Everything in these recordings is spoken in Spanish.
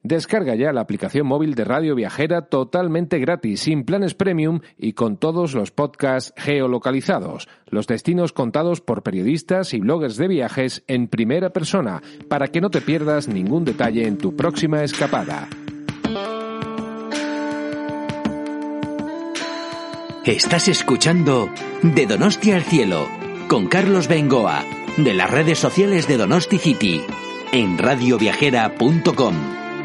Descarga ya la aplicación móvil de Radio Viajera totalmente gratis, sin planes premium y con todos los podcasts geolocalizados, los destinos contados por periodistas y bloggers de viajes en primera persona, para que no te pierdas ningún detalle en tu próxima escapada. Estás escuchando De Donosti al Cielo, con Carlos Bengoa, de las redes sociales de Donosti City, en radioviajera.com.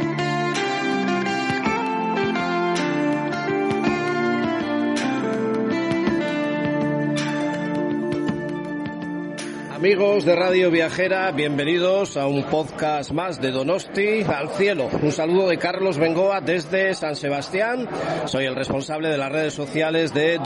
Amigos de Radio Viajera, bienvenidos a un podcast más de Donosti al Cielo. Un saludo de Carlos Bengoa desde San Sebastián. Soy el responsable de las redes sociales de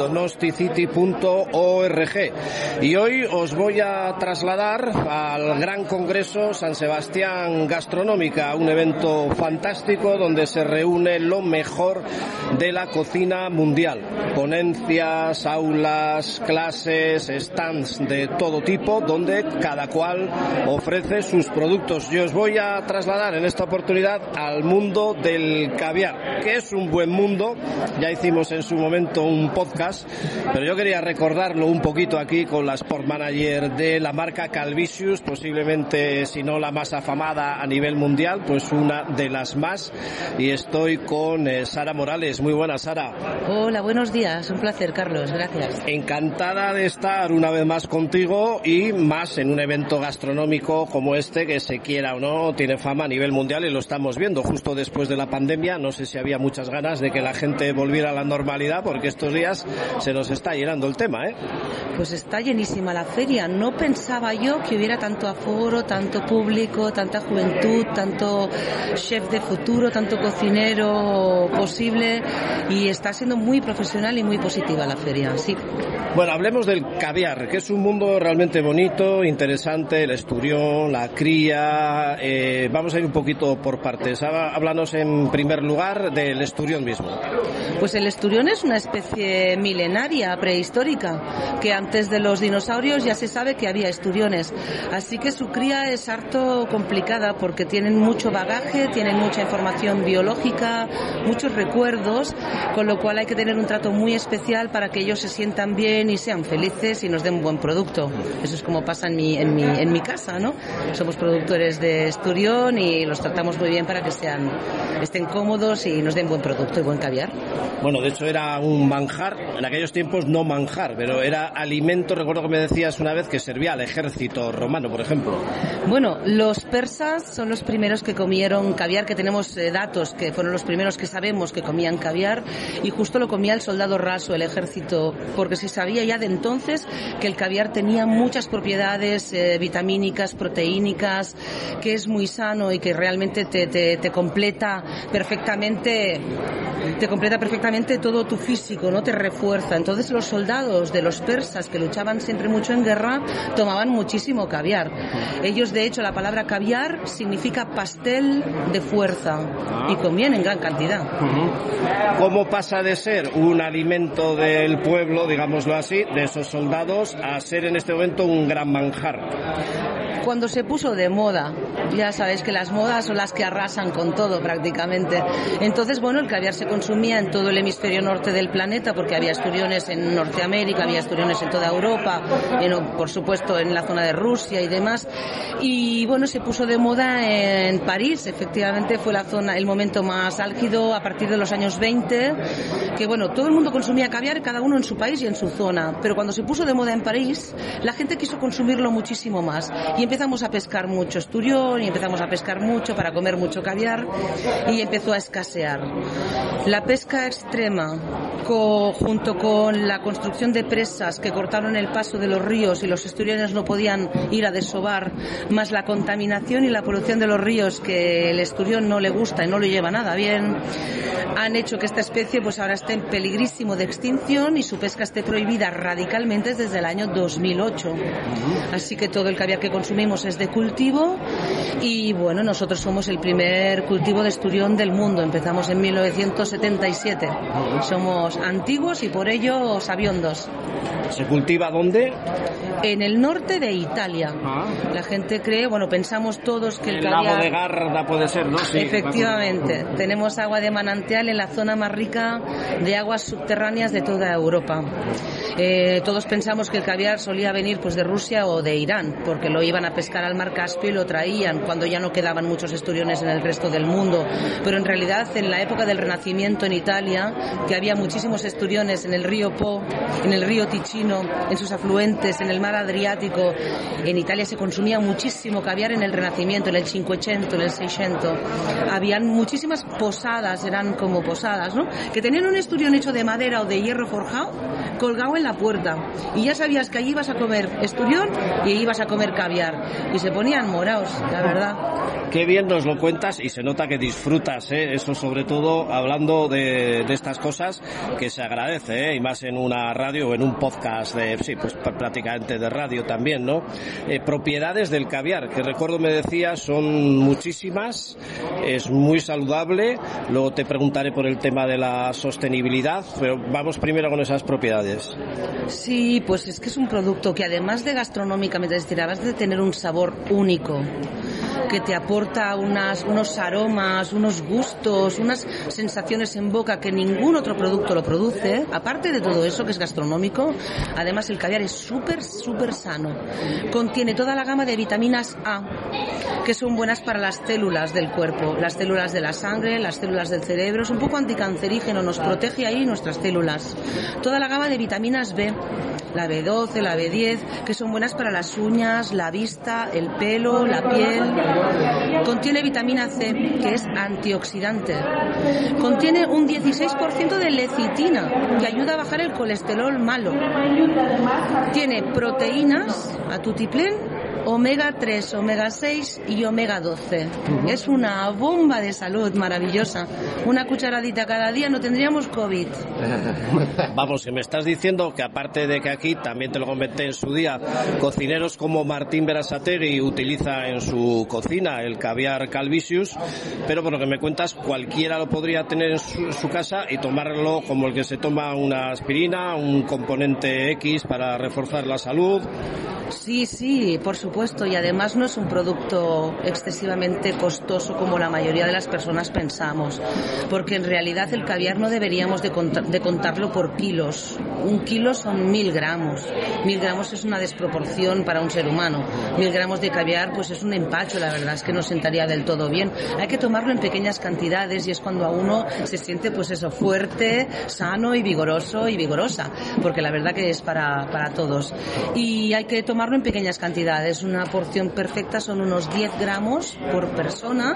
donosticity.org. Y hoy os voy a trasladar al Gran Congreso San Sebastián Gastronómica, un evento fantástico donde se reúne lo mejor de la cocina mundial. Ponencias, aulas, clases, stands de todo tipo, donde cada cual ofrece sus productos. Yo os voy a trasladar en esta oportunidad al mundo del caviar, que es un buen mundo. Ya hicimos en su momento un podcast, pero yo quería recordarlo un poquito aquí con la Sport Manager de la marca Calvisius, posiblemente, si no la más afamada a nivel mundial, pues una de las más. Y estoy con Sara Morales. Muy buenas, Sara. Hola, buenos días. Un placer, Carlos. Gracias. Encantada de estar una vez más contigo y más en un evento gastronómico como este, que se quiera o no, tiene fama a nivel mundial y lo estamos viendo justo después de la pandemia. No sé si había muchas ganas de que la gente volviera a la normalidad, porque estos días se nos está llenando el tema, ¿eh? Pues está llenísima la feria. No pensaba yo que hubiera tanto aforo, tanto público, tanta juventud, tanto chef de futuro, tanto cocinero posible, y está siendo muy profesional y muy positiva la feria, sí. Bueno, hablemos del caviar, que es un mundo realmente bonito, interesante, el esturión, la cría. Vamos a ir un poquito por partes. Háblanos en primer lugar del esturión mismo. Pues el esturión es una especie milenaria, prehistórica, que antes de los dinosaurios ya se sabe que había esturiones. Así que su cría es harto complicada porque tienen mucho bagaje, tienen mucha información biológica, muchos recuerdos, con lo cual hay que tener un trato muy especial para que ellos se sientan bien y sean felices y nos den un buen producto. Eso es como pasa en mi casa, ¿no? Somos productores de esturión y los tratamos muy bien para que estén cómodos y nos den buen producto y buen caviar. Bueno, de hecho era un manjar, en aquellos tiempos no manjar, pero era alimento. Recuerdo que me decías una vez que servía al ejército romano, por ejemplo. Bueno, los persas son los primeros que comieron caviar, que tenemos datos que fueron los primeros que sabemos que comían caviar, y justo lo comía el soldado raso, el ejército, porque se sabía ya de entonces que el caviar tenía muchas propiedades vitamínicas, proteínicas, que es muy sano y que realmente te completa perfectamente todo tu físico, ¿no? Te refuerza. Entonces los soldados de los persas, que luchaban siempre mucho en guerra, tomaban muchísimo caviar. Ellos, de hecho, la palabra caviar significa pastel de fuerza, y comían en gran cantidad. ¿Cómo pasa de ser un alimento del pueblo, digámoslo así, de esos soldados, a ser en este momento un gran manjar? Cuando se puso de moda, ya sabéis que las modas son las que arrasan con todo prácticamente. Entonces, bueno, el caviar se consumía en todo el hemisferio norte del planeta, porque había esturiones en Norteamérica, había esturiones en toda Europa, por supuesto en la zona de Rusia y demás. Y bueno, se puso de moda en París, efectivamente fue el momento más álgido a partir de los años 20, que bueno, todo el mundo consumía caviar, cada uno en su país y en su zona, pero cuando se puso de moda en París, la gente quiso consumirlo muchísimo más, y empezamos a pescar mucho esturión y empezamos a pescar mucho para comer mucho caviar, y empezó a escasear. La pesca extrema, junto con la construcción de presas que cortaron el paso de los ríos y los esturiones no podían ir a desovar, más la contaminación y la polución de los ríos, que el esturión no le gusta y no le lleva nada bien, han hecho que esta especie pues ahora esté en peligrísimo de extinción y su pesca esté prohibida radicalmente desde el año 2008. Así que todo el caviar que consumimos es de cultivo Y bueno, nosotros somos el primer cultivo de esturión del mundo. Empezamos en 1977. Somos antiguos y por ello sabiondos. ¿Se cultiva dónde? En el norte de Italia. La gente cree, bueno, pensamos todos que el lago de Garda puede ser, ¿no? Sí, efectivamente. Tenemos agua de manantial en la zona más rica de aguas subterráneas de toda Europa. Todos pensamos que el caviar solía venir pues de Rusia o de Irán, porque lo iban a pescar al mar Caspio y lo traían cuando ya no quedaban muchos esturiones en el resto del mundo. Pero en realidad, en la época del Renacimiento en Italia, que había muchísimos esturiones en el río Po, en el río Ticino, en sus afluentes, en el mar Adriático, en Italia se consumía muchísimo caviar en el Renacimiento, en el Cinquecento, en el Seicento. Habían muchísimas posadas, eran como posadas, ¿no?, que tenían un esturión hecho de madera o de hierro forjado colgado en la puerta, y ya sabías que allí ibas a comer esturión y ibas a comer caviar, y se ponían moraos, la verdad. Qué bien nos lo cuentas, y se nota que disfrutas, eso sobre todo hablando de estas cosas, que se agradece, y más en una radio o en un podcast pues prácticamente de radio también, ¿no? Propiedades del caviar, que recuerdo me decías son muchísimas, es muy saludable, luego te preguntaré por el tema de la sostenibilidad, pero vamos primero con esas propiedades. Sí, pues es que es un producto que además de gastronómicamente, es decir, además de tener un sabor único, que te aporta unos aromas, unos gustos, unas sensaciones en boca que ningún otro producto lo produce, aparte de todo eso que es gastronómico, además el caviar es súper sano. Contiene toda la gama de vitaminas A, que son buenas para las células del cuerpo, las células de la sangre, las células del cerebro, es un poco anticancerígeno, nos protege ahí nuestras células. Toda la gama de vitaminas B, la B12, la B10, que son buenas para las uñas, la vista, el pelo, la piel. Contiene vitamina C, que es antioxidante. Contiene un 16% de lecitina, que ayuda a bajar el colesterol malo. Tiene proteínas a tutiplén, omega 3, omega 6 y omega 12. Es una bomba de salud maravillosa. Una cucharadita cada día no tendríamos COVID. Vamos, que me estás diciendo que aparte de que aquí, también te lo comenté en su día, cocineros como Martín Berasategui utiliza en su cocina el caviar Calvisius, pero por lo que me cuentas, cualquiera lo podría tener en su casa y tomarlo como el que se toma una aspirina, un componente X para reforzar la salud. Sí, por supuesto, y además no es un producto excesivamente costoso como la mayoría de las personas pensamos, porque en realidad el caviar no deberíamos de contarlo por kilos. Un kilo son 1000 gramos. 1000 gramos es una desproporción para un ser humano. 1000 gramos de caviar pues es un empacho, la verdad es que no sentaría del todo bien. Hay que tomarlo en pequeñas cantidades y es cuando a uno se siente pues eso, fuerte, sano y vigoroso y vigorosa, porque la verdad que es para todos. Y hay que tomarlo en pequeñas cantidades. Una porción perfecta son unos 10 gramos por persona,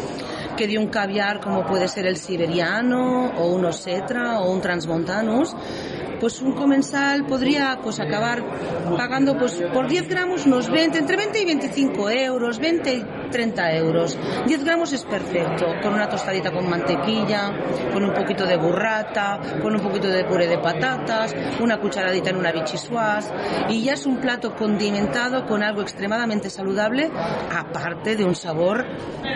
que de un caviar como puede ser el siberiano o un osetra o un transmontanus, pues un comensal podría pues acabar pagando pues por 10 gramos unos 20, entre 20 y 25 euros, 20 y 30 euros. 10 gramos es perfecto, con una tostadita con mantequilla, con un poquito de burrata, con un poquito de puré de patatas, una cucharadita en una vichyssoise, y ya es un plato condimentado con algo extremadamente saludable, aparte de un sabor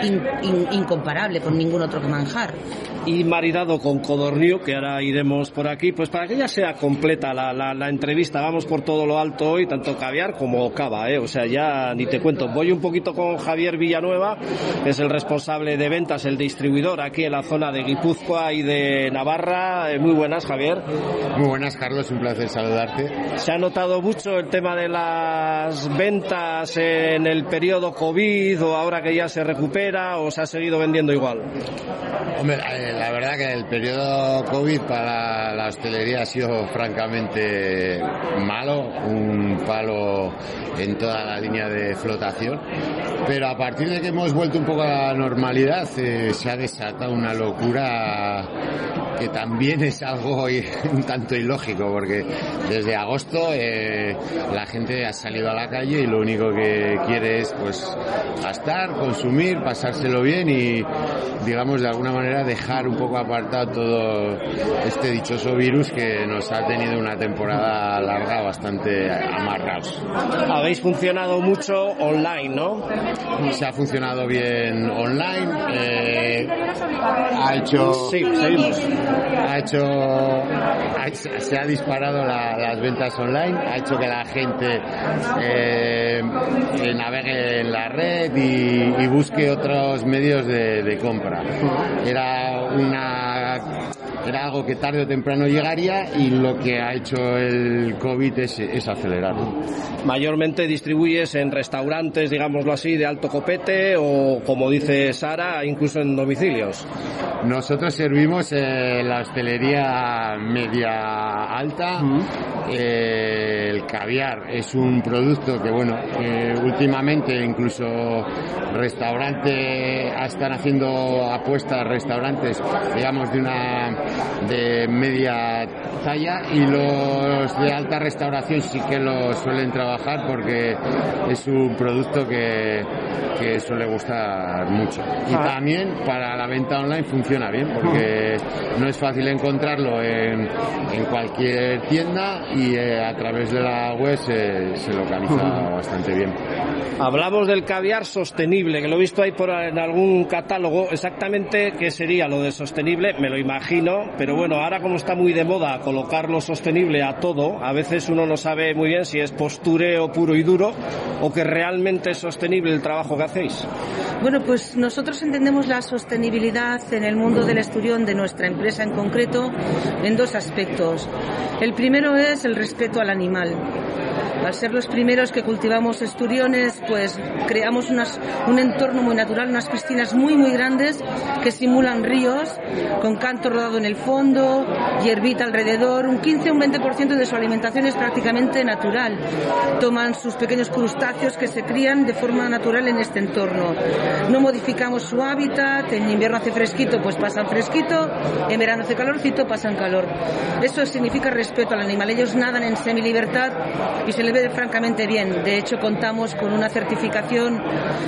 incomparable con ningún otro manjar. Y maridado con codorniu, que ahora iremos por aquí, pues para que ya sea completa la entrevista, vamos por todo lo alto hoy, tanto caviar como cava, o sea, ya ni te cuento. Voy un poquito con Javier Villanueva, que es el responsable de ventas, el distribuidor aquí en la zona de Guipúzcoa y de Navarra. Muy buenas, Javier. Muy buenas, Carlos, un placer saludarte. ¿Se ha notado mucho el tema de las ventas en el periodo COVID o ahora que ya se recupera, o se ha seguido vendiendo igual? Hombre, la verdad que el periodo COVID para la hostelería ha sido francamente malo, un palo en toda la línea de flotación, pero a partir de que hemos vuelto un poco a la normalidad se ha desatado una locura que también es algo un tanto ilógico, porque desde agosto la gente ha salido a la calle y lo único que quiere es pues gastar, consumir, pasárselo bien digamos, de alguna manera dejar un poco apartado todo este dichoso virus que nos ha tenido una temporada larga bastante amarrados. Habéis funcionado mucho online, ¿no? Se ha funcionado bien online, se ha disparado las ventas online, ha hecho que la gente navegue en la red y busque otros medios de compra. Era algo que tarde o temprano llegaría y lo que ha hecho el COVID es acelerarlo. Mayormente distribuyes en restaurantes, digámoslo así, de alto copete o, como dice Sara, incluso en domicilios. Nosotros servimos la hostelería media alta. El caviar es un producto que, bueno, últimamente incluso restaurantes están haciendo apuestas, restaurantes, digamos, de media talla, y los de alta restauración sí que lo suelen trabajar porque es un producto que suele gustar mucho. Y también para la venta online funciona bien porque no es fácil encontrarlo en cualquier tienda y a través de la web se localiza bastante bien. Hablamos del caviar sostenible, que lo he visto ahí en algún catálogo. Exactamente qué sería lo de sostenible, me lo imagino, pero bueno, ahora como está muy de moda colocar lo sostenible a todo, a veces uno no sabe muy bien si es postureo puro y duro o que realmente es sostenible el trabajo que hacéis. Bueno, pues nosotros entendemos la sostenibilidad en el mundo del esturión, de nuestra empresa en concreto, en dos aspectos. El primero es el respeto al animal. Al ser los primeros que cultivamos esturiones, pues creamos un entorno muy natural, unas piscinas muy muy grandes que simulan ríos, con canto rodado en el fondo, hierbita alrededor. Un 15 o un 20% de su alimentación es prácticamente natural. Toman sus pequeños crustáceos que se crían de forma natural en este entorno. No modificamos su hábitat, en invierno hace fresquito, pues pasan fresquito, en verano hace calorcito, pasan calor. Eso significa respeto al animal. Ellos nadan en semilibertad y se les ve francamente bien. De hecho, contamos con una certificación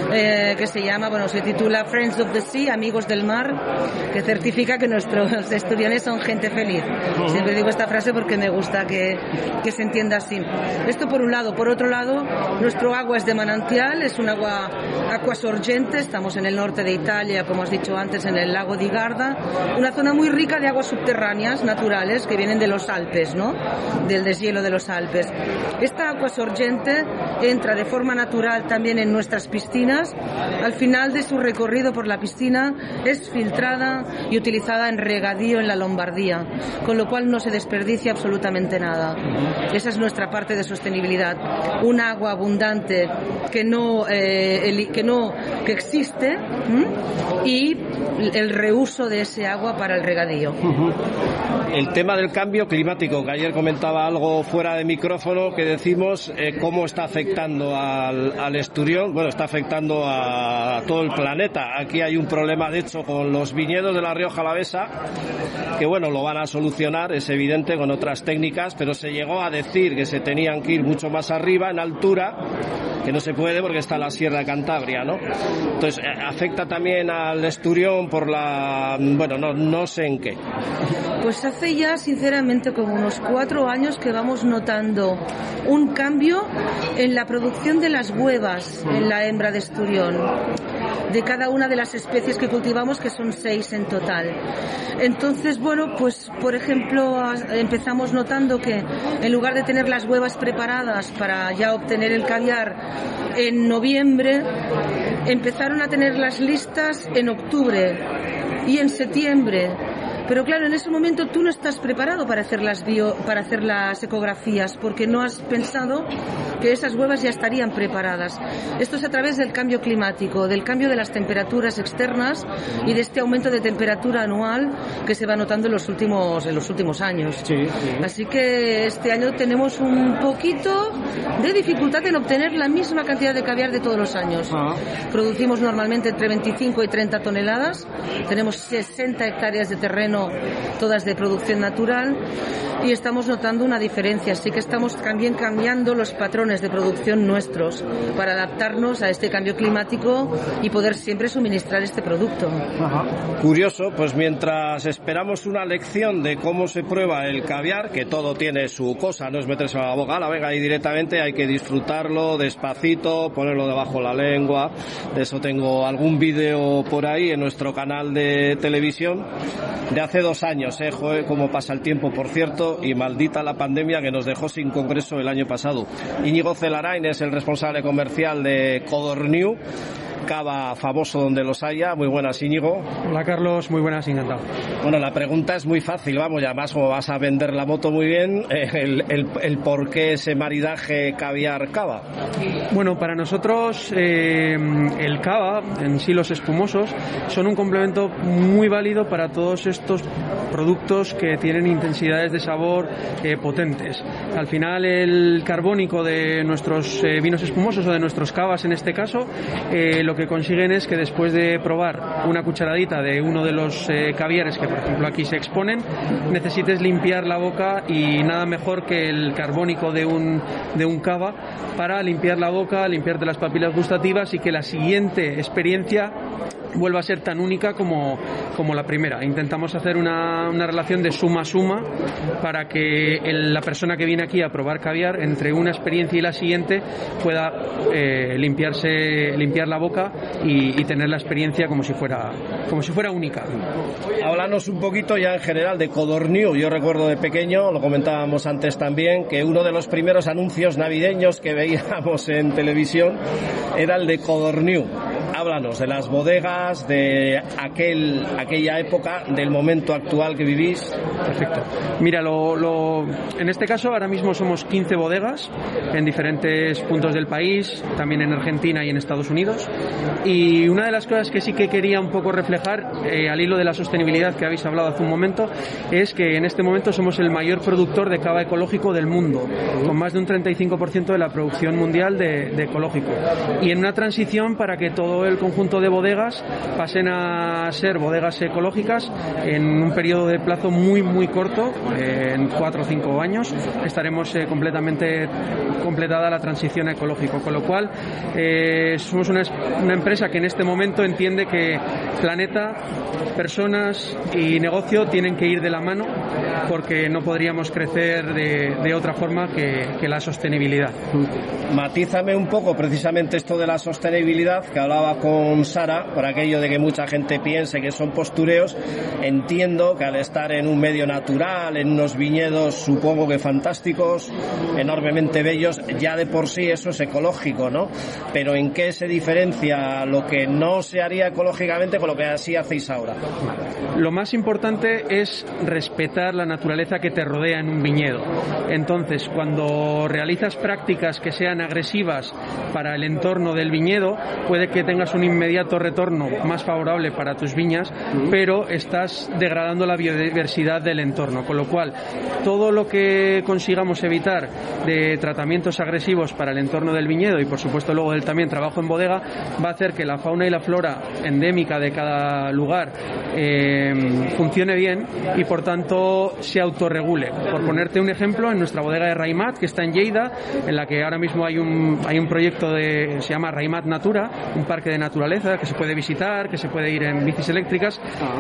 que se titula Friends of the Sea, Amigos del Mar, que certifica que nuestros esturiones son gente feliz. Siempre digo esta frase porque me gusta que se entienda así. Esto por un lado. Por otro lado, nuestro agua es de manantial, es un agua acqua sorgente. Estamos en el norte de Italia, como has dicho antes, en el lago di Garda, una zona muy rica de aguas subterráneas naturales que vienen de los Alpes, ¿no? Del deshielo de los Alpes. Esta agua sorgente entra de forma natural también en nuestras piscinas. Al final de su recorrido por la piscina es filtrada y utilizada en regadío en la Lombardía, con lo cual no se desperdicia absolutamente nada. Esa es nuestra parte de sostenibilidad. Un agua abundante que existe y el reuso de ese agua para el regadío. El tema del cambio climático, que ayer comentaba algo fuera de micrófono, que decimos cómo está afectando al esturión. Bueno, está afectando a todo el planeta. Aquí hay un problema, de hecho, con los viñedos de la Rioja Alavesa, que bueno, lo van a solucionar, es evidente, con otras técnicas, pero se llegó a decir que se tenían que ir mucho más arriba, en altura, que no se puede porque está la Sierra de Cantabria, ¿no? Entonces, afecta también al esturión por no sé en qué. Pues hace ya, sinceramente, como unos 4 años que vamos notando un cambio en la producción de las huevas en la hembra de esturión, de cada una de las especies que cultivamos, que son 6 en total. Entonces, bueno, pues por ejemplo, empezamos notando que en lugar de tener las huevas preparadas para ya obtener el caviar en noviembre, empezaron a tenerlas listas en octubre y en septiembre. Pero claro, en ese momento tú no estás preparado para hacer las ecografías, porque no has pensado que esas huevas ya estarían preparadas. Esto es a través del cambio climático, del cambio de las temperaturas externas y de este aumento de temperatura anual que se va notando en los últimos años. Sí. Así que este año tenemos un poquito de dificultad en obtener la misma cantidad de caviar de todos los años. Producimos normalmente entre 25 y 30 toneladas. Tenemos 60 hectáreas de terreno bueno, todas de producción natural, y estamos notando una diferencia. Así que estamos también cambiando los patrones de producción nuestros para adaptarnos a este cambio climático y poder siempre suministrar este producto. Ajá. Curioso, pues mientras esperamos una lección de cómo se prueba el caviar, que todo tiene su cosa, no es meterse a la boca, venga ahí directamente, hay que disfrutarlo despacito, ponerlo debajo de la lengua. De eso tengo algún vídeo por ahí en nuestro canal de televisión de hace 2 años, joder, cómo pasa el tiempo, por cierto, y maldita la pandemia que nos dejó sin congreso el año pasado. Íñigo Celarain es el responsable comercial de Codorniu, cava famoso donde los haya. Muy buenas, Íñigo. Hola, Carlos, muy buenas, encantado. Bueno, la pregunta es muy fácil, vamos, y además como vas a vender la moto muy bien, el por qué ese maridaje caviar-cava. Bueno, para nosotros el cava, en sí los espumosos, son un complemento muy válido para todos estos productos que tienen intensidades de sabor potentes. Al final el carbónico de nuestros vinos espumosos o de nuestros cavas en este caso, lo que consiguen es que después de probar una cucharadita de uno de los caviares que por ejemplo aquí se exponen, necesites limpiar la boca, y nada mejor que el carbónico de un cava para limpiar la boca, limpiarte las papilas gustativas y que la siguiente experiencia vuelva a ser tan única como la primera. Intentamos hacer una relación de suma-suma para que la persona que viene aquí a probar caviar, entre una experiencia y la siguiente, pueda limpiar la boca y tener la experiencia como si fuera única. Háblanos un poquito ya en general de Codorniu. Yo recuerdo de pequeño, lo comentábamos antes también, que uno de los primeros anuncios navideños que veíamos en televisión era el de Codorniu. Háblanos de las bodegas, de aquella época, del momento actual que vivís. Perfecto. Mira, en este caso ahora mismo somos 15 bodegas en diferentes puntos del país, también en Argentina y en Estados Unidos. Y una de las cosas que sí que quería un poco reflejar, al hilo de la sostenibilidad que habéis hablado hace un momento, es que en este momento somos el mayor productor de cava ecológico del mundo, con más de un 35% de la producción mundial de ecológico. Y en una transición para que todo el conjunto de bodegas pasen a ser bodegas ecológicas en un periodo de plazo muy muy corto, en 4 o 5 años estaremos completamente completada la transición ecológica, con lo cual somos una empresa que en este momento entiende que planeta, personas y negocio tienen que ir de la mano, porque no podríamos crecer de otra forma que la sostenibilidad. Matízame un poco precisamente esto de la sostenibilidad que hablaba con Sara, por aquello de que mucha gente piense que son postureos. Entiendo que al estar en un medio natural, en unos viñedos supongo que fantásticos, enormemente bellos, ya de por sí eso es ecológico, ¿no? Pero ¿en qué se diferencia lo que no se haría ecológicamente con lo que así hacéis ahora? Lo más importante es respetar la naturaleza que te rodea en un viñedo. Entonces, cuando realizas prácticas que sean agresivas para el entorno del viñedo, puede que tengas un inmediato retorno más favorable para tus viñas, pero estás degradando la biodiversidad del entorno, con lo cual todo lo que consigamos evitar de tratamientos agresivos para el entorno del viñedo, y por supuesto luego del también trabajo en bodega, va a hacer que la fauna y la flora endémica de cada lugar funcione bien y por tanto se autorregule. Por ponerte un ejemplo, en nuestra bodega de Raimat, que está en Lleida, en la que ahora mismo hay un proyecto se llama Raimat Natura, un parque de naturaleza que se puede visitar, que se puede ir en bicis eléctricas,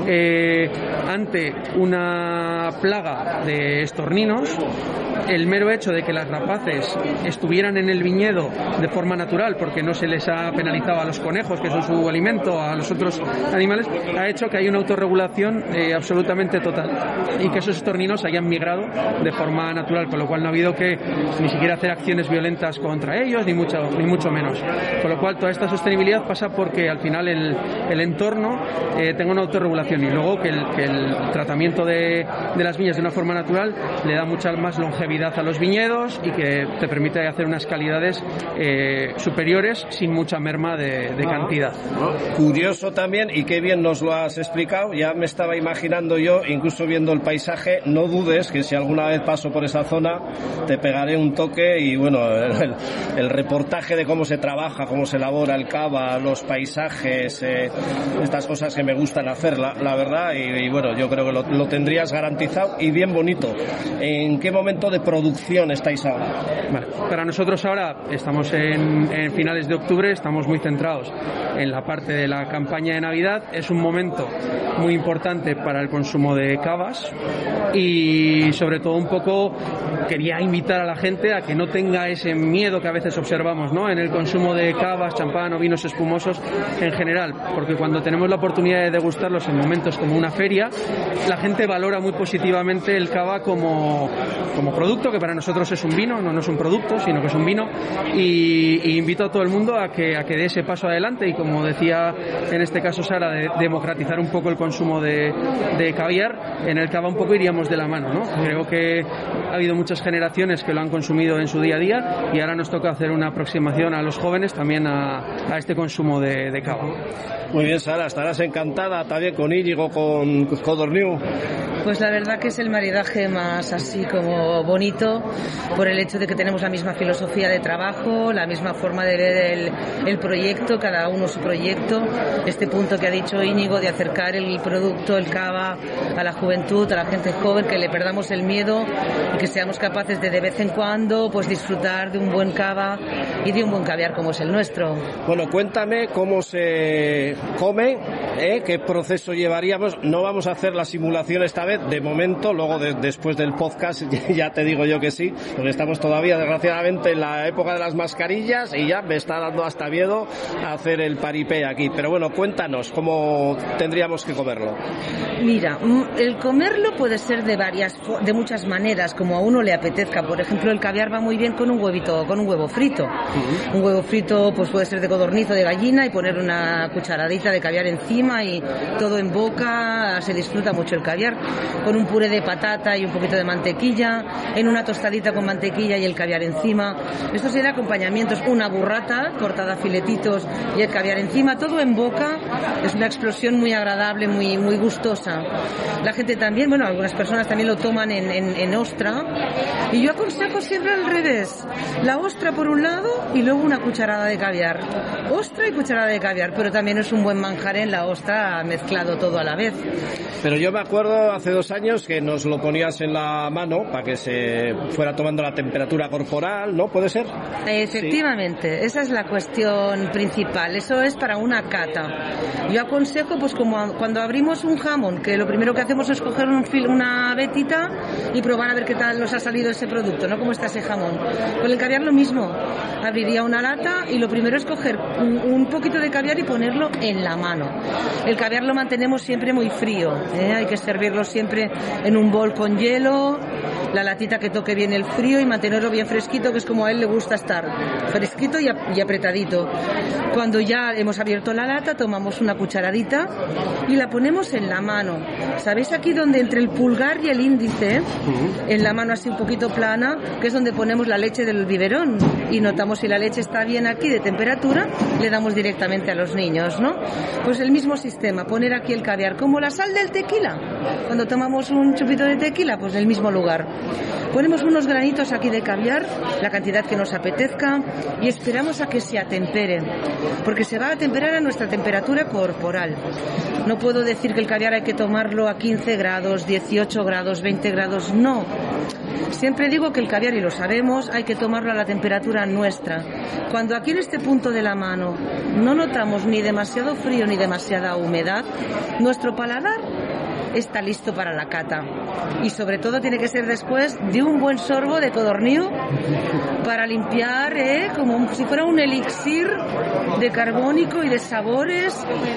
ante una plaga de estorninos, el mero hecho de que las rapaces estuvieran en el viñedo de forma natural, porque no se les ha penalizado a los conejos, que son su alimento, a los otros animales, ha hecho que haya una autorregulación absolutamente total y que esos estorninos hayan migrado de forma natural, con lo cual no ha habido que ni siquiera hacer acciones violentas contra ellos, ni mucho menos. Con lo cual toda esta sostenibilidad pasa porque al final el entorno tenga una autorregulación, y luego que el tratamiento de las viñas de una forma natural le da mucha más longevidad a los viñedos y que te permite hacer unas calidades superiores sin mucha merma de cantidad. Curioso también, y qué bien nos lo has explicado. Ya me estaba imaginando yo, incluso viendo el paisaje paisaje, no dudes que si alguna vez paso por esa zona te pegaré un toque y bueno, el reportaje de cómo se trabaja, cómo se elabora el cava, los paisajes, estas cosas que me gustan hacer, la verdad, y bueno, yo creo que lo tendrías garantizado y bien bonito. ¿En qué momento de producción estáis ahora? Vale. Para nosotros ahora estamos en finales de octubre, estamos muy centrados en la parte de la campaña de Navidad. Es un momento muy importante para el consumo de cavas y sobre todo un poco quería invitar a la gente a que no tenga ese miedo que a veces observamos, ¿no?, en el consumo de cavas, champán o vinos espumosos en general, porque cuando tenemos la oportunidad de degustarlos en momentos como una feria, la gente valora muy positivamente el cava como producto, que para nosotros es un vino, no es un producto, sino que es un vino, y invito a todo el mundo a que dé ese paso adelante y, como decía en este caso Sara, de democratizar un poco el consumo de caviar. En el cava un poco iríamos de la mano, ¿no? Creo que ha habido muchas generaciones que lo han consumido en su día a día y ahora nos toca hacer una aproximación a los jóvenes también a este consumo de cava. Muy bien, Sara, estarás encantada también con Íñigo, con Codorniu. Pues la verdad que es el maridaje más así como bonito, por el hecho de que tenemos la misma filosofía de trabajo, la misma forma de ver el proyecto, cada uno su proyecto. Este punto que ha dicho Íñigo de acercar el producto, el cava, a la juventud, a la gente joven, que le perdamos el miedo y que seamos capaces de vez en cuando pues disfrutar de un buen cava y de un buen caviar como es el nuestro. Bueno, cuéntame cómo se come, qué proceso llevaríamos. No vamos a hacer la simulación esta vez, de momento, luego después del podcast ya te digo yo que sí, porque estamos todavía desgraciadamente en la época de las mascarillas y ya me está dando hasta miedo hacer el paripé aquí, pero bueno, cuéntanos cómo tendríamos que comerlo. Mira, el comerlo puede ser de muchas maneras, como a uno le apetezca. Por ejemplo, el caviar va muy bien con un huevo frito. Uh-huh. Un huevo frito pues puede ser de codorniz o de gallina y poner una cucharadita de caviar encima y todo en boca, se disfruta mucho el caviar. Con un puré de patata y un poquito de mantequilla, en una tostadita con mantequilla y el caviar encima. Esto sería acompañamientos, una burrata cortada a filetitos y el caviar encima, todo en boca. Es una explosión muy agradable, muy, muy gustosa. La gente también, bueno, algunas personas también lo toman en ostra, y yo aconsejo siempre al revés, la ostra por un lado y luego una cucharada de caviar, ostra y cucharada de caviar, pero también es un buen manjar en la ostra mezclado todo a la vez. Pero yo me acuerdo hace 2 años que nos lo ponías en la mano para que se fuera tomando la temperatura corporal, ¿no? ¿Puede ser? Efectivamente, sí. Esa es la cuestión principal, eso es para una cata. Yo aconsejo, pues como cuando abrimos un jamón, que lo primero que hacemos es coger una vetita y probar a ver qué tal nos ha salido ese producto, ¿no? ¿Cómo está ese jamón? Con el caviar lo mismo, abriría una lata y lo primero es coger un poquito de caviar y ponerlo en la mano. El caviar lo mantenemos siempre muy frío, hay que servirlo siempre en un bol con hielo, la latita que toque bien el frío y mantenerlo bien fresquito, que es como a él le gusta estar, fresquito y apretadito. Cuando ya hemos abierto la lata, tomamos una cucharadita y la ponemos en la mano. ¿Sabéis aquí donde entre el pulgar y el índice? En la mano así un poquito plana, que es donde ponemos la leche del biberón, y notamos si la leche está bien aquí de temperatura, le damos directamente a los niños, ¿no? Pues el mismo sistema, poner aquí el caviar, como la sal del tequila. Cuando tomamos un chupito de tequila, pues en el mismo lugar. Ponemos unos granitos aquí de caviar, la cantidad que nos apetezca, y esperamos a que se atempere, porque se va a atemperar a nuestra temperatura corporal. No puedo decir que el caviar hay que tomarlo a 15 grados, 18 grados, 20 grados, no. Siempre digo que el caviar, y lo sabemos, hay que tomarlo a la temperatura nuestra. Cuando aquí en este punto de la mano no notamos ni demasiado frío ni demasiada humedad, nuestro paladar está listo para la cata. Y sobre todo tiene que ser después de un buen sorbo de codorniu para limpiar, como si fuera un elixir de carbónico y de sabores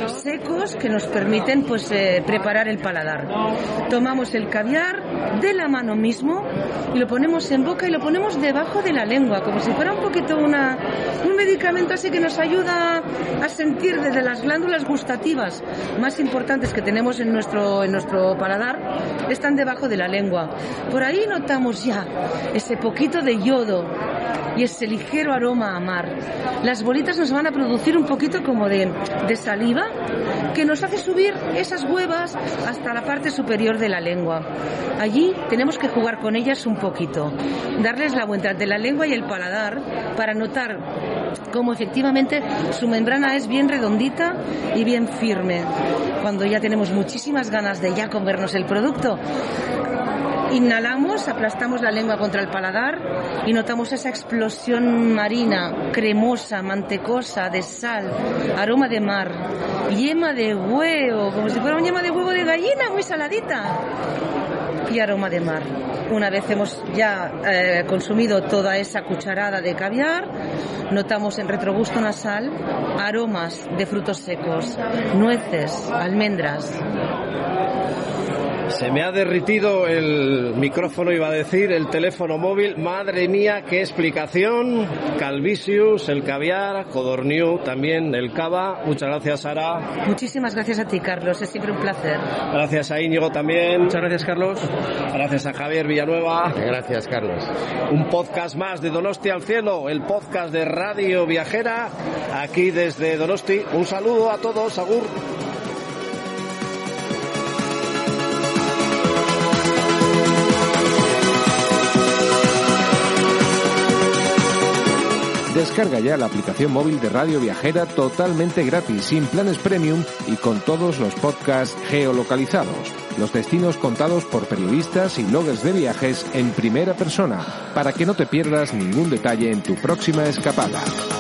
secos que nos permiten pues preparar el paladar. Tomamos el caviar de la mano mismo y lo ponemos en boca y lo ponemos debajo de la lengua, como si fuera un poquito un medicamento así que nos ayuda a sentir desde las glándulas gustativas más importantes que tenemos en nuestro paladar, están debajo de la lengua. Por ahí notamos ya ese poquito de yodo y ese ligero aroma a mar. Las bolitas nos van a producir un poquito como de saliva que nos hace subir esas huevas hasta la parte superior de la lengua. Allí tenemos que jugar con ellas un poquito, darles la vuelta entre la lengua y el paladar para notar cómo efectivamente su membrana es bien redondita y bien firme. Cuando ya tenemos muchísimas ganas de ya comernos el producto, inhalamos, aplastamos la lengua contra el paladar y notamos esa explosión marina, cremosa, mantecosa, de sal, aroma de mar, yema de huevo, como si fuera una yema de huevo de gallina, muy saladita, y aroma de mar. Una vez hemos ya consumido toda esa cucharada de caviar, notamos en retrogusto nasal aromas de frutos secos, nueces, almendras. Se me ha derritido el micrófono, iba a decir, el teléfono móvil. Madre mía, qué explicación. Calvisius, el caviar, Codorniu, también el cava. Muchas gracias, Sara. Muchísimas gracias a ti, Carlos. Es siempre un placer. Gracias a Íñigo también. Muchas gracias, Carlos. Gracias a Javier Villanueva. Gracias, Carlos. Un podcast más de Donosti al Cielo, el podcast de Radio Viajera, aquí desde Donosti. Un saludo a todos. Agur. Descarga ya la aplicación móvil de Radio Viajera totalmente gratis, sin planes premium y con todos los podcasts geolocalizados. Los destinos contados por periodistas y bloggers de viajes en primera persona, para que no te pierdas ningún detalle en tu próxima escapada.